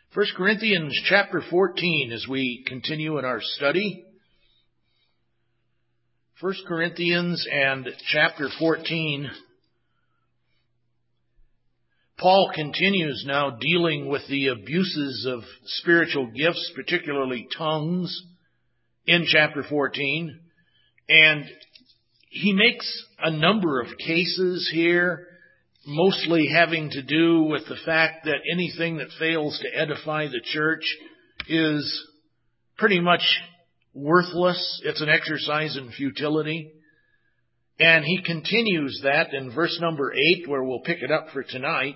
1 Corinthians chapter 14 as we continue in our study. 1 Corinthians and chapter 14. Paul continues now dealing with the abuses of spiritual gifts, particularly tongues, in chapter 14. And he makes a number of cases here, mostly having to do with the fact that anything that fails to edify the church is pretty much worthless. It's an exercise in futility. And he continues that in verse number 8, where we'll pick it up for tonight.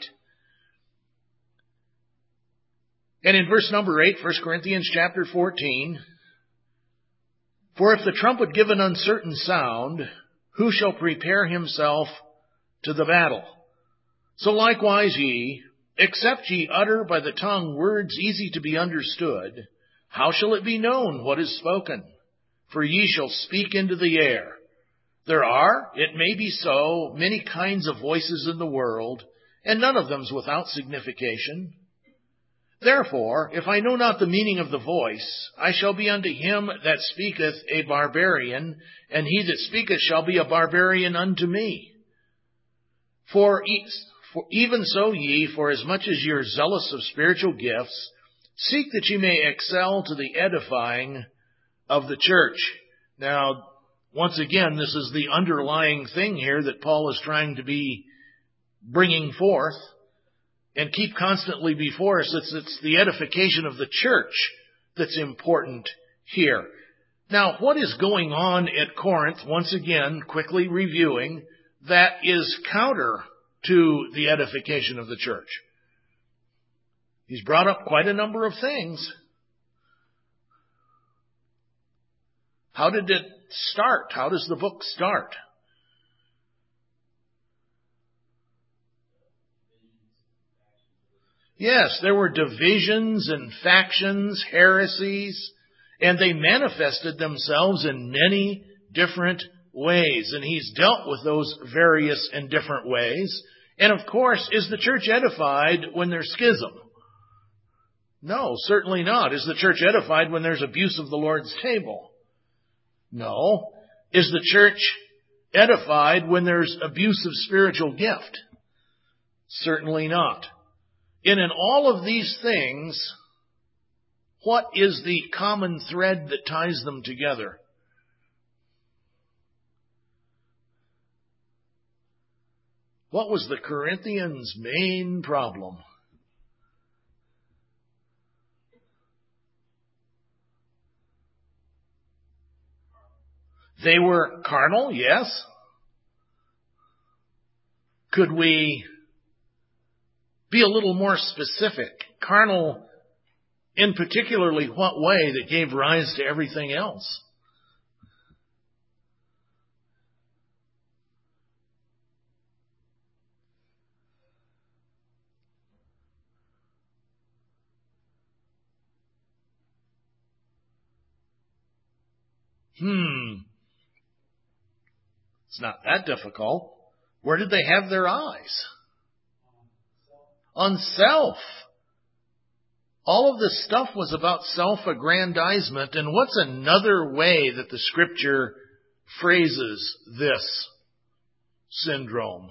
And in verse number 8, 1 Corinthians chapter 14, "For if the trumpet give an uncertain sound, who shall prepare himself to the battle? So likewise ye, except ye utter by the tongue words easy to be understood, how shall it be known what is spoken? For ye shall speak into the air. There are, it may be so, many kinds of voices in the world, and none of them's without signification. Therefore, if I know not the meaning of the voice, I shall be unto him that speaketh a barbarian, and he that speaketh shall be a barbarian unto me. For even so ye, for as much as ye are zealous of spiritual gifts, seek that ye may excel to the edifying of the church." Now, once again, this is the underlying thing here that Paul is trying to be bringing forth and keep constantly before us. It's the edification of the church that's important here. Now, what is going on at Corinth, once again, quickly reviewing, that is counter to the edification of the church? He's brought up quite a number of things. How did it start? How does the book start? Yes, there were divisions and factions, heresies, and they manifested themselves in many different ways. And he's dealt with those various and different ways. And of course, is the church edified when there's schism? No, certainly not. Is the church edified when there's abuse of the Lord's table? No. Is the church edified when there's abuse of spiritual gift? Certainly not. And in all of these things, what is the common thread that ties them together? What was the Corinthians' main problem? They were carnal, yes. Could we be a little more specific? Carnal in particularly what way that gave rise to everything else? It's not that difficult. Where did they have their eyes? On self. All of this stuff was about self-aggrandizement. And what's another way that the Scripture phrases this syndrome?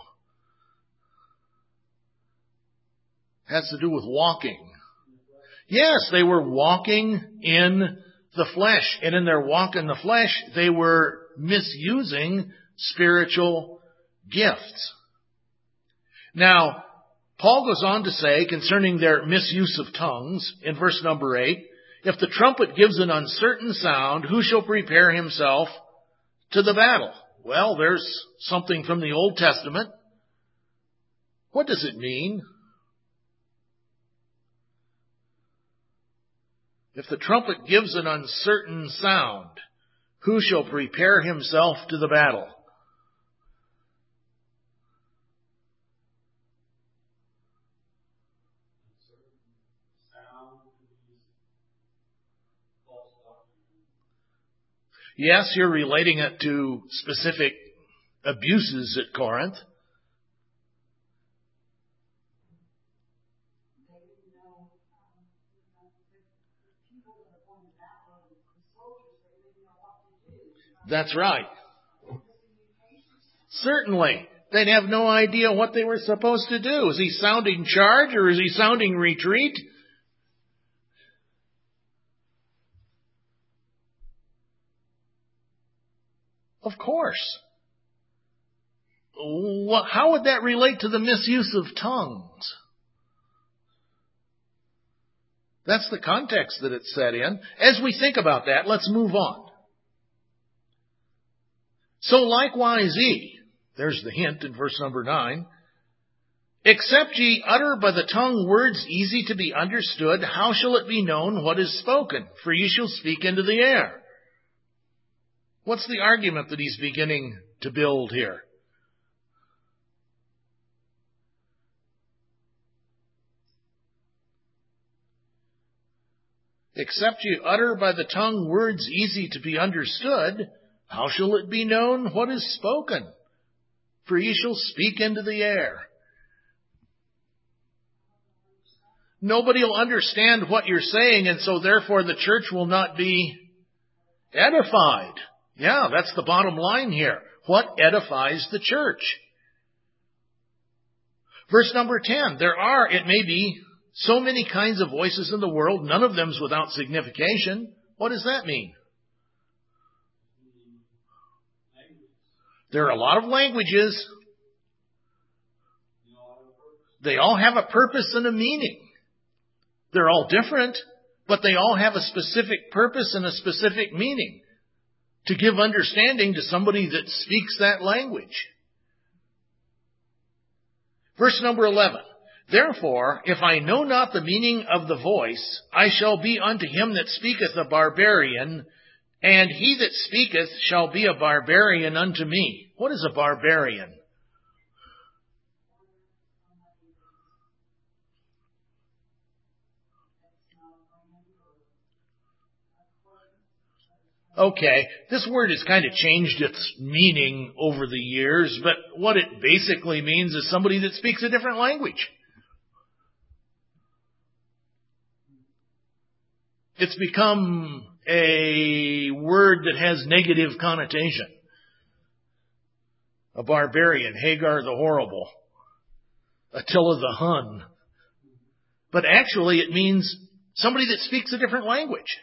It has to do with walking. Yes, they were walking in the flesh. And in their walk in the flesh, they were misusing spiritual gifts. Now, Paul goes on to say concerning their misuse of tongues in verse number 8, "If the trumpet gives an uncertain sound, who shall prepare himself to the battle?" Well, there's something from the Old Testament. What does it mean? If the trumpet gives an uncertain sound, who shall prepare himself to the battle? Yes, you're relating it to specific abuses at Corinth. That's right. Certainly. They'd have no idea what they were supposed to do. Is he sounding charge or is he sounding retreat? Of course. How would that relate to the misuse of tongues? That's the context that it's set in. As we think about that, let's move on. So likewise ye, there's the hint in verse number 9, except ye utter by the tongue words easy to be understood, how shall it be known what is spoken? For ye shall speak into the air. What's the argument that he's beginning to build here? Except ye utter by the tongue words easy to be understood, how shall it be known what is spoken? For ye shall speak into the air. Nobody will understand what you're saying, and so therefore the church will not be edified. Yeah, that's the bottom line here. What edifies the church? Verse number 10, there are, it may be, so many kinds of voices in the world, none of them is without signification. What does that mean? There are a lot of languages. They all have a purpose and a meaning. They're all different, but they all have a specific purpose and a specific meaning to give understanding to somebody that speaks that language. Verse number 11. Therefore, if I know not the meaning of the voice, I shall be unto him that speaketh a barbarian, and he that speaketh shall be a barbarian unto me. What is a barbarian? Okay, this word has kind of changed its meaning over the years, but what it basically means is somebody that speaks a different language. It's become a word that has negative connotation. A barbarian, Hagar the Horrible, Attila the Hun. But actually it means somebody that speaks a different language.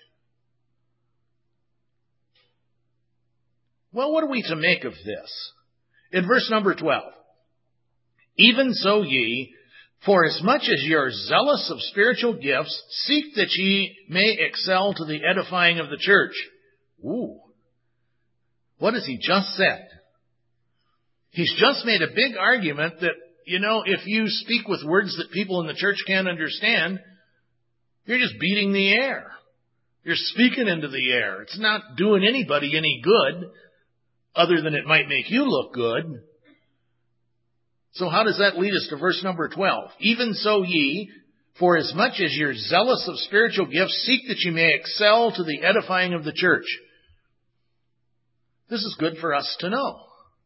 Well, what are we to make of this? In verse number 12, even so ye, for as much as ye are zealous of spiritual gifts, seek that ye may excel to the edifying of the church. Ooh. What has he just said? He's just made a big argument that, if you speak with words that people in the church can't understand, you're just beating the air. You're speaking into the air. It's not doing anybody any good, other than it might make you look good. So how does that lead us to verse number 12? Even so ye, for as much as you're zealous of spiritual gifts, seek that you may excel to the edifying of the church. This is good for us to know.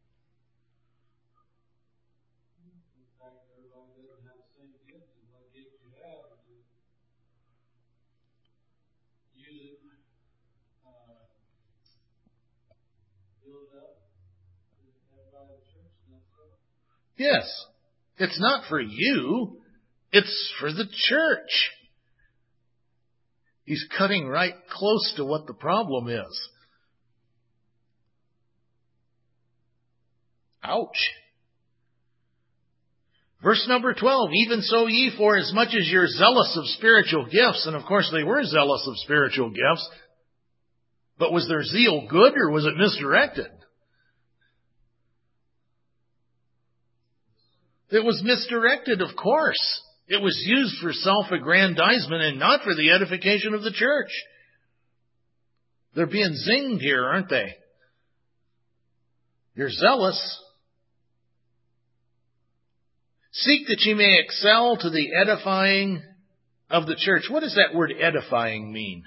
Yes, it's not for you, it's for the church. He's cutting right close to what the problem is. Ouch. Verse number 12, even so ye, for as much as you're zealous of spiritual gifts, and of course they were zealous of spiritual gifts, but was their zeal good or was it misdirected? It was misdirected, of course. It was used for self-aggrandizement and not for the edification of the church. They're being zinged here, aren't they? You're zealous. Seek that ye may excel to the edifying of the church. What does that word edifying mean?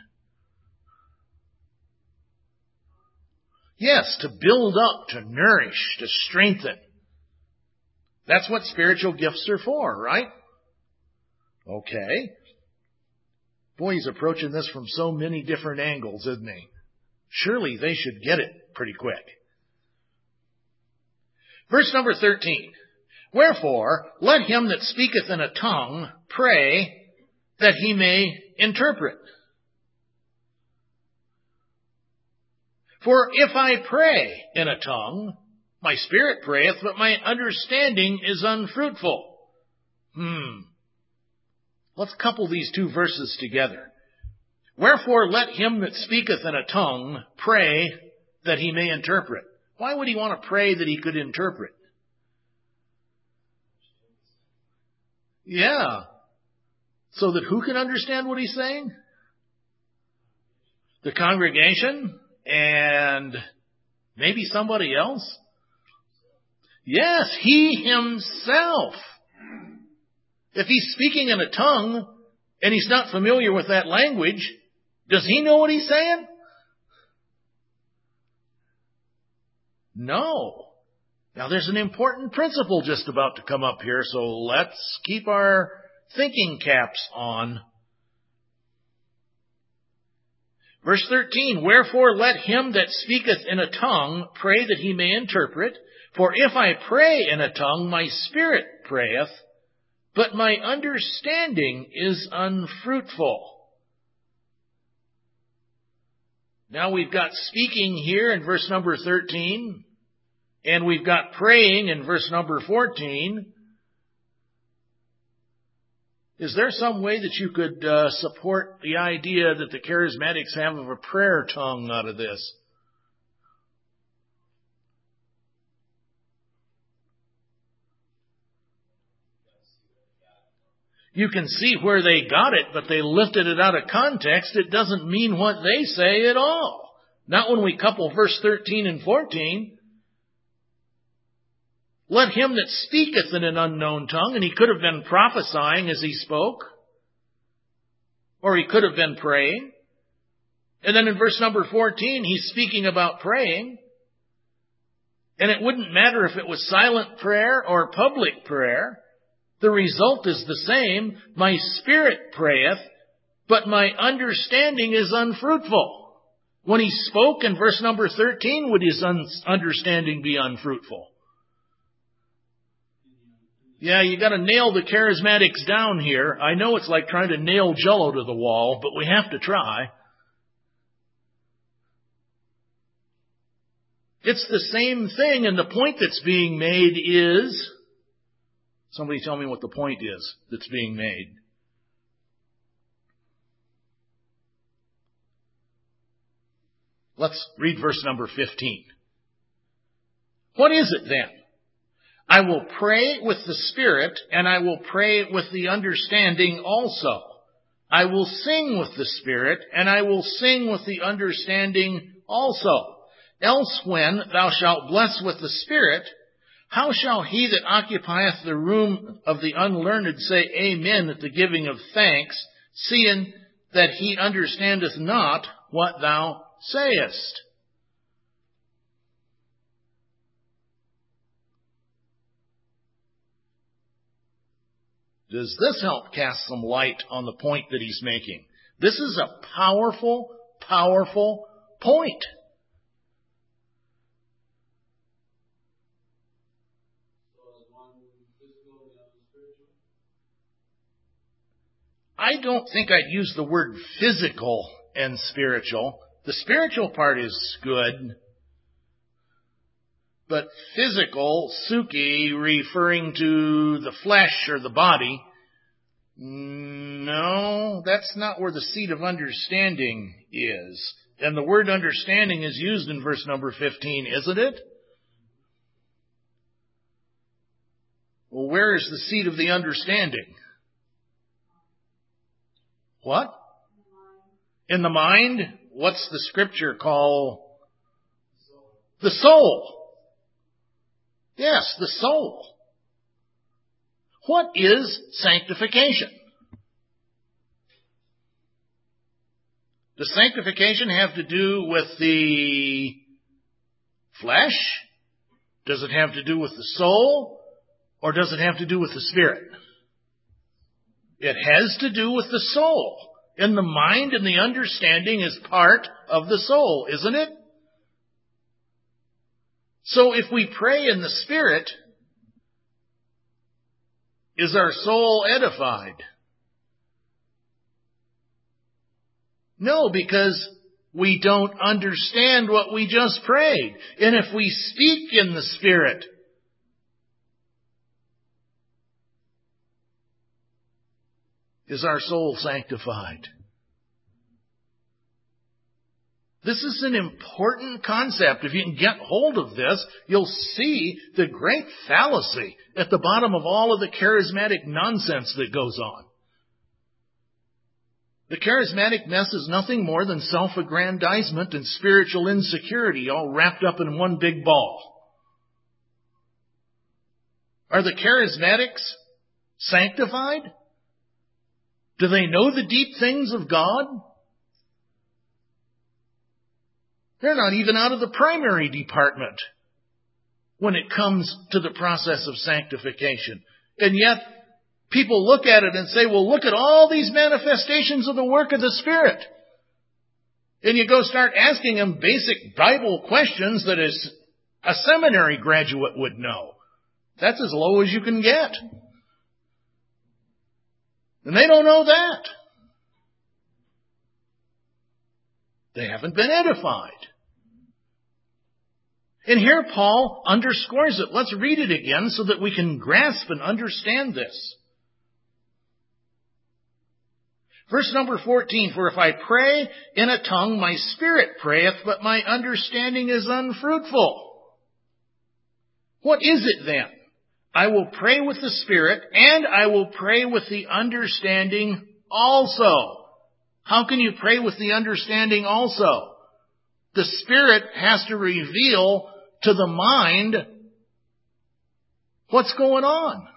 Yes, to build up, to nourish, to strengthen. That's what spiritual gifts are for, right? Okay. Boy, he's approaching this from so many different angles, isn't he? Surely they should get it pretty quick. Verse number 13. Wherefore, let him that speaketh in a tongue pray that he may interpret. For if I pray in a tongue, my spirit prayeth, but my understanding is unfruitful. Let's couple these two verses together. Wherefore, let him that speaketh in a tongue pray that he may interpret. Why would he want to pray that he could interpret? Yeah. So that who can understand what he's saying? The congregation and maybe somebody else? Yes, he himself. If he's speaking in a tongue and he's not familiar with that language, does he know what he's saying? No. Now there's an important principle just about to come up here, so let's keep our thinking caps on. Verse 13, wherefore let him that speaketh in a tongue pray that he may interpret. For if I pray in a tongue, my spirit prayeth, but my understanding is unfruitful. Now we've got speaking here in verse number 13, and we've got praying in verse number 14. Is there some way that you could support the idea that the charismatics have of a prayer tongue out of this? You can see where they got it, but they lifted it out of context. It doesn't mean what they say at all. Not when we couple verse 13 and 14. Let him that speaketh in an unknown tongue, and he could have been prophesying as he spoke, or he could have been praying. And then in verse number 14, he's speaking about praying. And it wouldn't matter if it was silent prayer or public prayer. The result is the same. My spirit prayeth, but my understanding is unfruitful. When he spoke in verse number 13, would his understanding be unfruitful? Yeah, you got to nail the charismatics down here. I know it's like trying to nail Jell-O to the wall, but we have to try. It's the same thing, and the point that's being made is... Somebody tell me what the point is that's being made. Let's read verse number 15. What is it then? I will pray with the Spirit, and I will pray with the understanding also. I will sing with the Spirit, and I will sing with the understanding also. Else when thou shalt bless with the Spirit, how shall he that occupieth the room of the unlearned say amen at the giving of thanks, seeing that he understandeth not what thou sayest? Does this help cast some light on the point that he's making? This is a powerful, powerful point. I don't think I'd use the word physical and spiritual. The spiritual part is good. But physical, suki, referring to the flesh or the body, no, that's not where the seat of understanding is. And the word understanding is used in verse number 15, isn't it? Well, where is the seat of the understanding? What? In the mind? What's the scripture call? The soul. Yes, the soul. What is sanctification? Does sanctification have to do with the flesh? Does it have to do with the soul? Or does it have to do with the spirit? It has to do with the soul. And the mind and the understanding is part of the soul, isn't it? So if we pray in the Spirit, is our soul edified? No, because we don't understand what we just prayed. And if we speak in the Spirit, is our soul sanctified? This is an important concept. If you can get hold of this, you'll see the great fallacy at the bottom of all of the charismatic nonsense that goes on. The charismatic mess is nothing more than self-aggrandizement and spiritual insecurity all wrapped up in one big ball. Are the charismatics sanctified? Do they know the deep things of God? They're not even out of the primary department when it comes to the process of sanctification. And yet, people look at it and say, well, look at all these manifestations of the work of the Spirit. And you go start asking them basic Bible questions that a seminary graduate would know. That's as low as you can get. And they don't know that. They haven't been edified. And here Paul underscores it. Let's read it again so that we can grasp and understand this. Verse number 14, for if I pray in a tongue, my spirit prayeth, but my understanding is unfruitful. What is it then? I will pray with the Spirit, and I will pray with the understanding also. How can you pray with the understanding also? The Spirit has to reveal to the mind what's going on.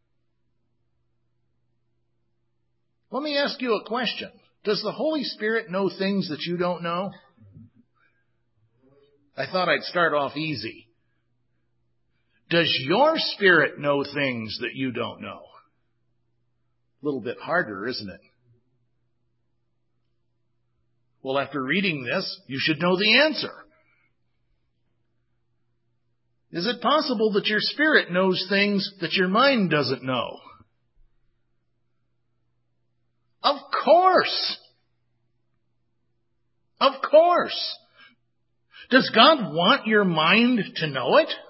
Let me ask you a question. Does the Holy Spirit know things that you don't know? I thought I'd start off easy. Does your spirit know things that you don't know? A little bit harder, isn't it? Well, after reading this, you should know the answer. Is it possible that your spirit knows things that your mind doesn't know? Of course. Of course. Does God want your mind to know it?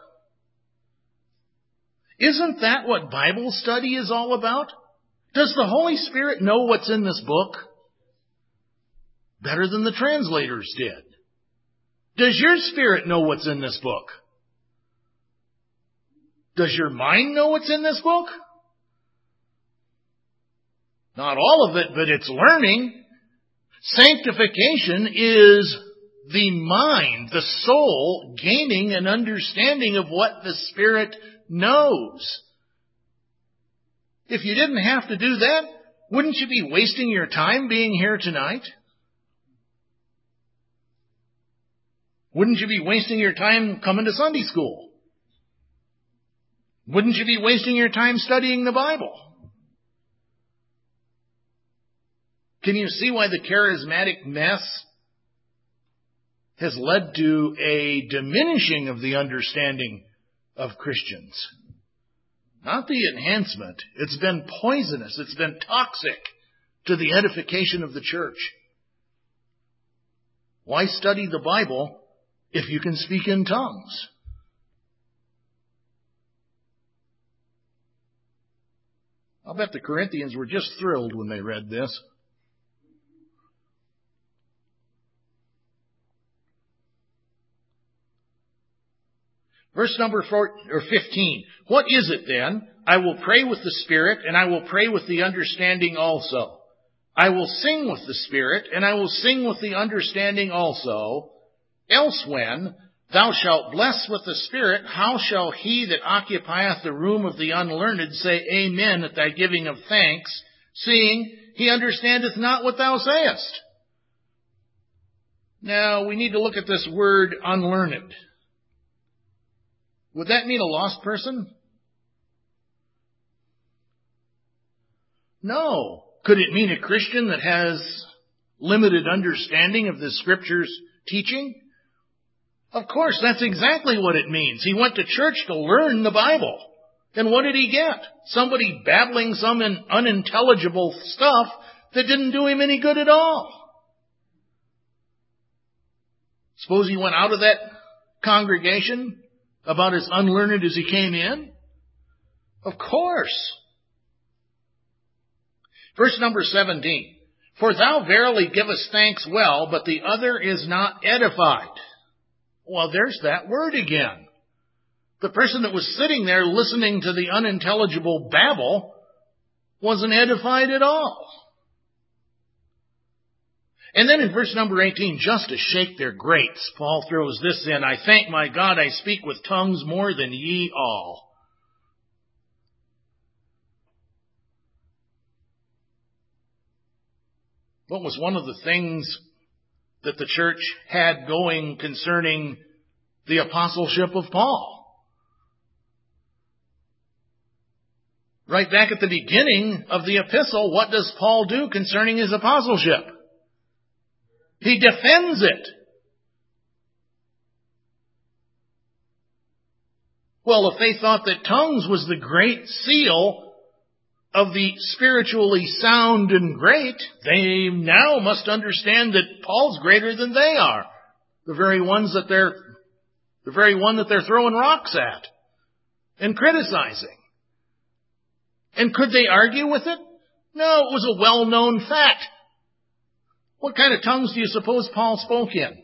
Isn't that what Bible study is all about? Does the Holy Spirit know what's in this book? Better than the translators did. Does your spirit know what's in this book? Does your mind know what's in this book? Not all of it, but it's learning. Sanctification is the mind, the soul, gaining an understanding of what the Spirit knows. If you didn't have to do that, wouldn't you be wasting your time being here tonight? Wouldn't you be wasting your time coming to Sunday school? Wouldn't you be wasting your time studying the Bible? Can you see why the charismatic mess has led to a diminishing of the understanding of Christians? Not the enhancement. It's been poisonous. It's been toxic to the edification of the church. Why study the Bible if you can speak in tongues? I'll bet the Corinthians were just thrilled when they read this. Verse number 15. What is it then? I will pray with the Spirit, and I will pray with the understanding also. I will sing with the Spirit, and I will sing with the understanding also. Else when thou shalt bless with the Spirit, how shall he that occupieth the room of the unlearned say amen at thy giving of thanks, seeing he understandeth not what thou sayest? Now, we need to look at this word unlearned. Would that mean a lost person? No. Could it mean a Christian that has limited understanding of the Scripture's teaching? Of course, that's exactly what it means. He went to church to learn the Bible. And what did he get? Somebody babbling some unintelligible stuff that didn't do him any good at all. Suppose he went out of that congregation about as unlearned as he came in? Of course. Verse number 17. For thou verily givest thanks well, but the other is not edified. Well, there's that word again. The person that was sitting there listening to the unintelligible babble wasn't edified at all. And then in verse number 18, just to shake their grates, Paul throws this in, I thank my God I speak with tongues more than ye all. What was one of the things that the church had going concerning the apostleship of Paul? Right back at the beginning of the epistle, what does Paul do concerning his apostleship? He defends it. Well, if they thought that tongues was the great seal of the spiritually sound and great, they now must understand that Paul's greater than they are. The very one that they're throwing rocks at and criticizing. And could they argue with it? No, it was a well-known fact. What kind of tongues do you suppose Paul spoke in?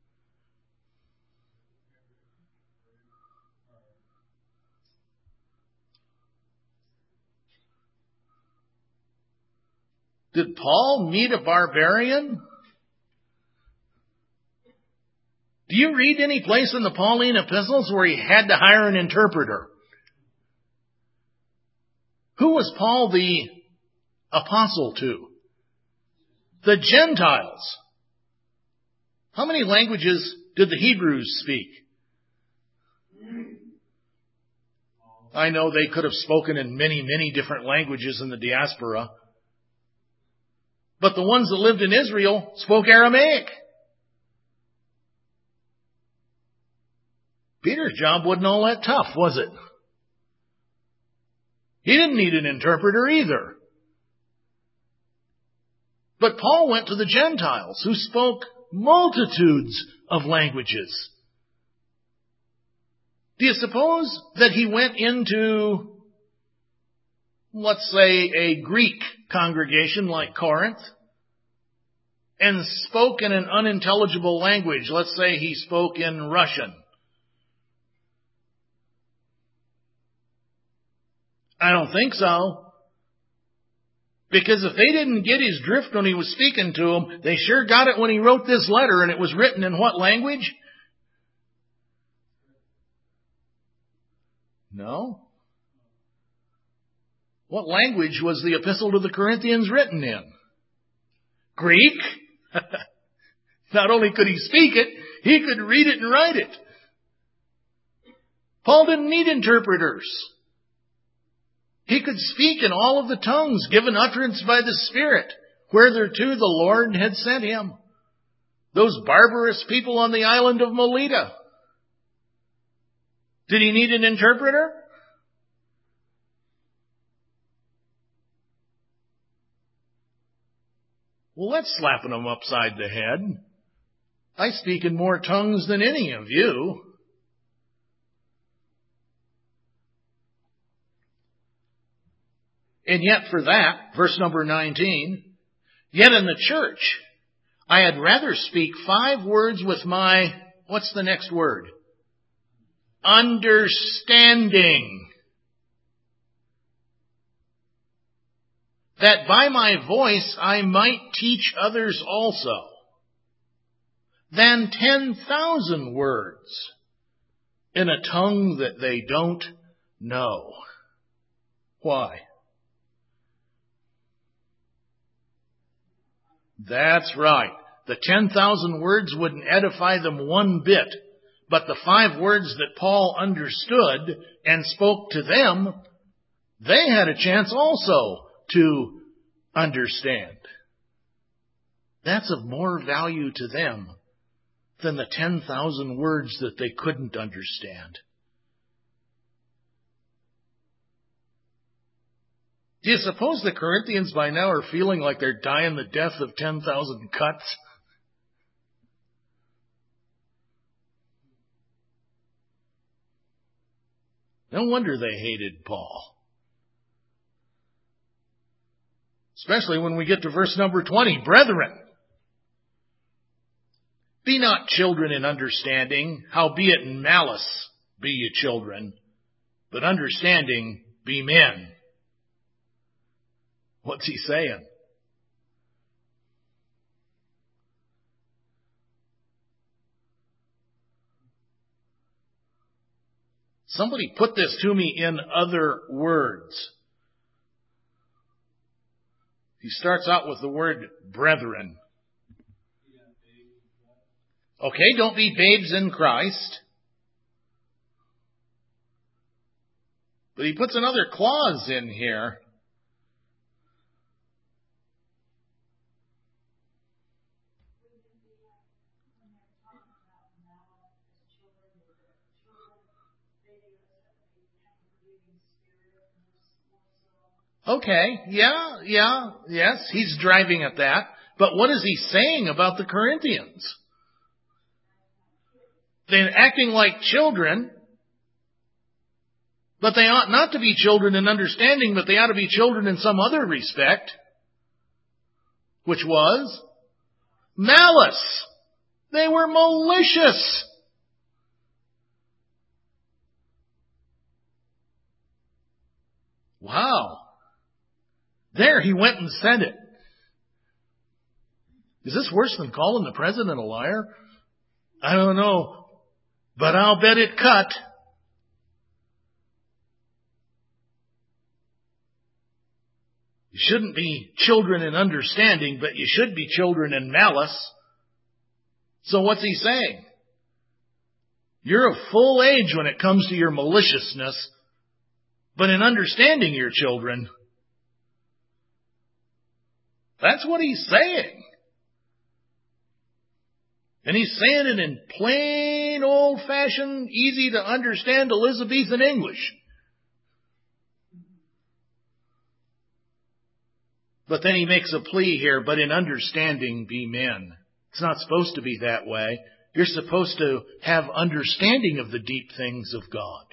Did Paul meet a barbarian? Do you read any place in the Pauline epistles where he had to hire an interpreter? Who was Paul the apostle to? The Gentiles. How many languages did the Hebrews speak? I know they could have spoken in many, many different languages in the diaspora. But the ones that lived in Israel spoke Aramaic. Peter's job wasn't all that tough, was it? He didn't need an interpreter either. But Paul went to the Gentiles who spoke multitudes of languages. Do you suppose that he went into, let's say, a Greek congregation like Corinth and spoke in an unintelligible language? Let's say he spoke in Russian. I don't think so. Because if they didn't get his drift when he was speaking to them, they sure got it when he wrote this letter, and it was written in what language? No. What language was the epistle to the Corinthians written in? Greek. Not only could he speak it, he could read it and write it. Paul didn't need interpreters. He could speak in all of the tongues given utterance by the Spirit, wherethereto the Lord had sent him. Those barbarous people on the island of Melita. Did he need an interpreter? Well, that's slapping him upside the head. I speak in more tongues than any of you. And yet for that, verse number 19, yet in the church, I had rather speak 5 words with my, what's the next word? Understanding. That by my voice I might teach others also, than 10,000 words in a tongue that they don't know. Why? That's right. The 10,000 words wouldn't edify them one bit. But the 5 words that Paul understood and spoke to them, they had a chance also to understand. That's of more value to them than the 10,000 words that they couldn't understand. Do you suppose the Corinthians by now are feeling like they're dying the death of 10,000 cuts? No wonder they hated Paul. Especially when we get to verse number 20. Brethren, be not children in understanding, howbeit in malice be ye children, but understanding be men. What's he saying? Somebody put this to me in other words. He starts out with the word brethren. Okay, don't be babes in Christ. But he puts another clause in here. Okay, yes, he's driving at that. But what is he saying about the Corinthians? They're acting like children, but they ought not to be children in understanding, but they ought to be children in some other respect, which was malice. They were malicious. Wow. There, he went and said it. Is this worse than calling the president a liar? I don't know, but I'll bet it cut. You shouldn't be children in understanding, but you should be children in malice. So what's he saying? You're of full age when it comes to your maliciousness, but in understanding your children, that's what he's saying. And he's saying it in plain, old-fashioned, easy-to-understand Elizabethan English. But then he makes a plea here, but in understanding be men. It's not supposed to be that way. You're supposed to have understanding of the deep things of God.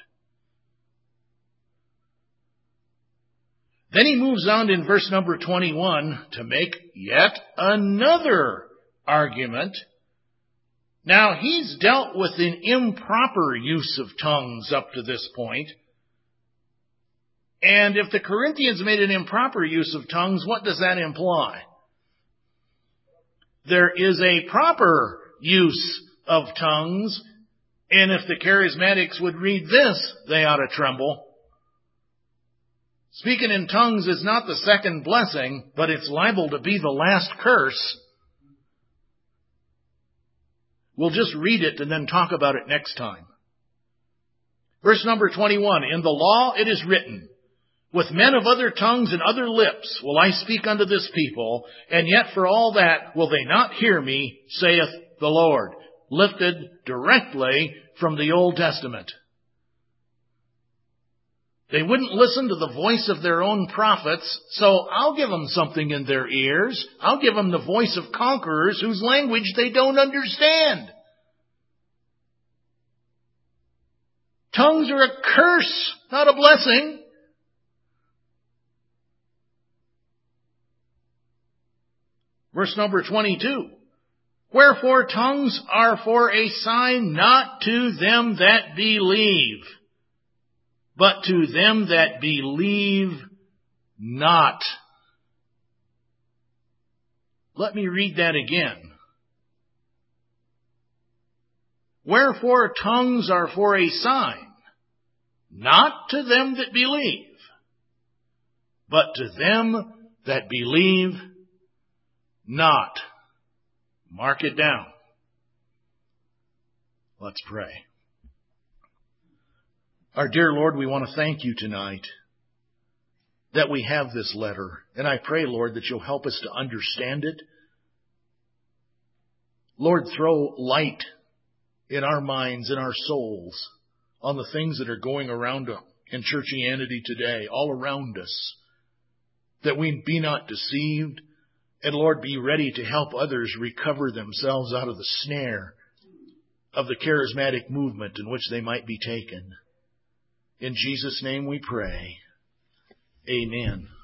Then he moves on in verse number 21 to make yet another argument. Now, he's dealt with an improper use of tongues up to this point. And if the Corinthians made an improper use of tongues, what does that imply? There is a proper use of tongues, and if the charismatics would read this, they ought to tremble. Speaking in tongues is not the second blessing, but it's liable to be the last curse. We'll just read it and then talk about it next time. Verse number 21, in the law it is written, with men of other tongues and other lips will I speak unto this people, and yet for all that will they not hear me, saith the Lord. Lifted directly from the Old Testament. They wouldn't listen to the voice of their own prophets, so I'll give them something in their ears. I'll give them the voice of conquerors whose language they don't understand. Tongues are a curse, not a blessing. Verse number 22. Wherefore tongues are for a sign not to them that believe, but to them that believe not. Let me read that again. Wherefore tongues are for a sign, not to them that believe, but to them that believe not. Mark it down. Let's pray. Our dear Lord, we want to thank you tonight that we have this letter. And I pray, Lord, that you'll help us to understand it. Lord, throw light in our minds, in our souls, on the things that are going around in churchianity today, all around us, that we be not deceived, and Lord, be ready to help others recover themselves out of the snare of the charismatic movement in which they might be taken. In Jesus' name we pray. Amen.